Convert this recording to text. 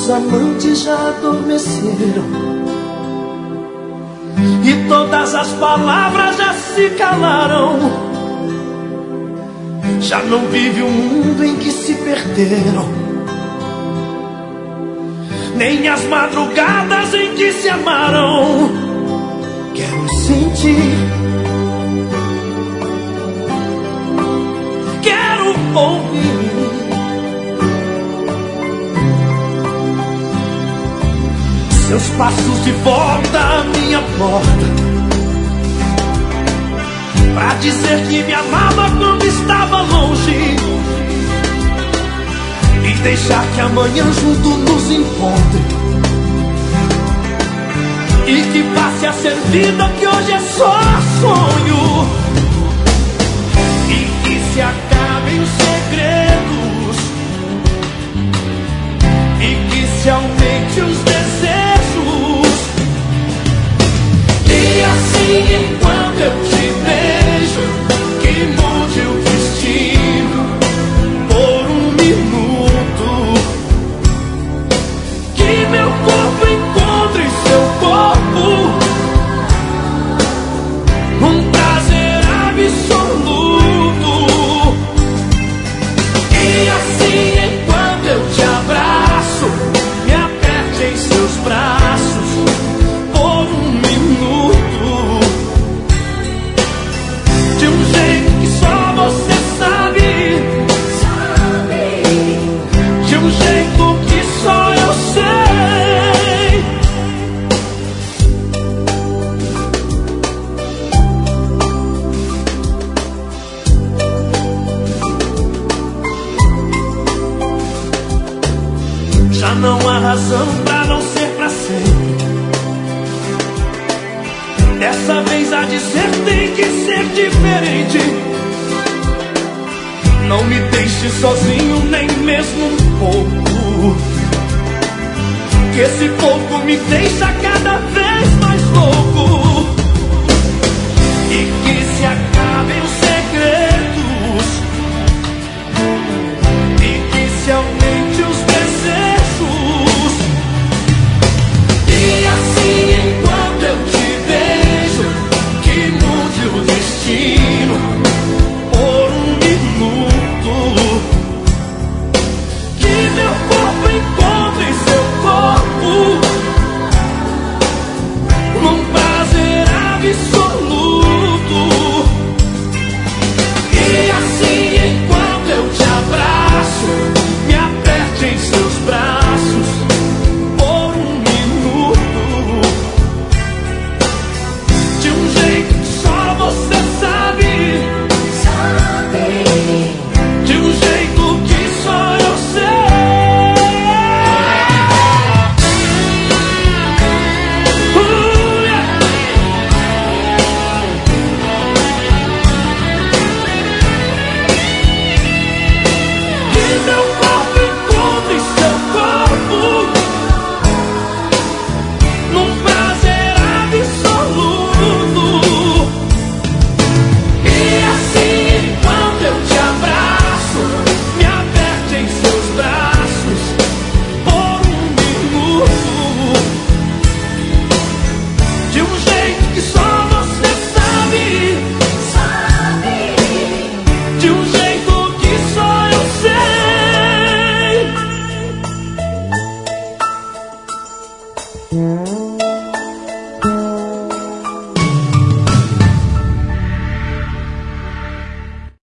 Os amantes já adormeceram e todas as palavras já se calaram. Já não vive o mundo em que se perderam, nem as madrugadas em que se amaram. Quero sentir, quero ouvir seus passos de volta à minha porta, pra dizer que me amava quando estava longe, e deixar que amanhã junto nos encontre, e que passe a ser vida que hoje é só sonho, e que se acabem os segredos, e que se aumente os desejos, e assim enquanto eu te vejo, que mude o destino por um minuto, que meu corpo encontre seu corpo, um prazer absoluto, e assim enquanto eu te abraço, me aperte em seus braços por um minuto, de um jeito que só você sabe, de um jeito que só eu sei. Já não há razão pra não ser pra sempre. Dessa vez a dizer tem que ser diferente. Não me deixe sozinho nem mesmo um pouco, que esse pouco me deixa cada vez mais louco, e que se acabem os segredos, e que se aumente os desejos, e assim enquanto eu te vejo, que mude o destino por um minuto, que meu corpo encontre seu corpo, num prazer absoluto, e assim enquanto eu te abraço, me aperte em seus braços por um minuto, de um jeito que só você sabe, de um jeito que só eu sei. Yeah. Que meu corpo encontre seu corpo, num prazer absoluto, e assim enquanto eu te abraço, me aperte em seus braços por um minuto, de um jeito que só você sabe, de um jeito que só eu sei.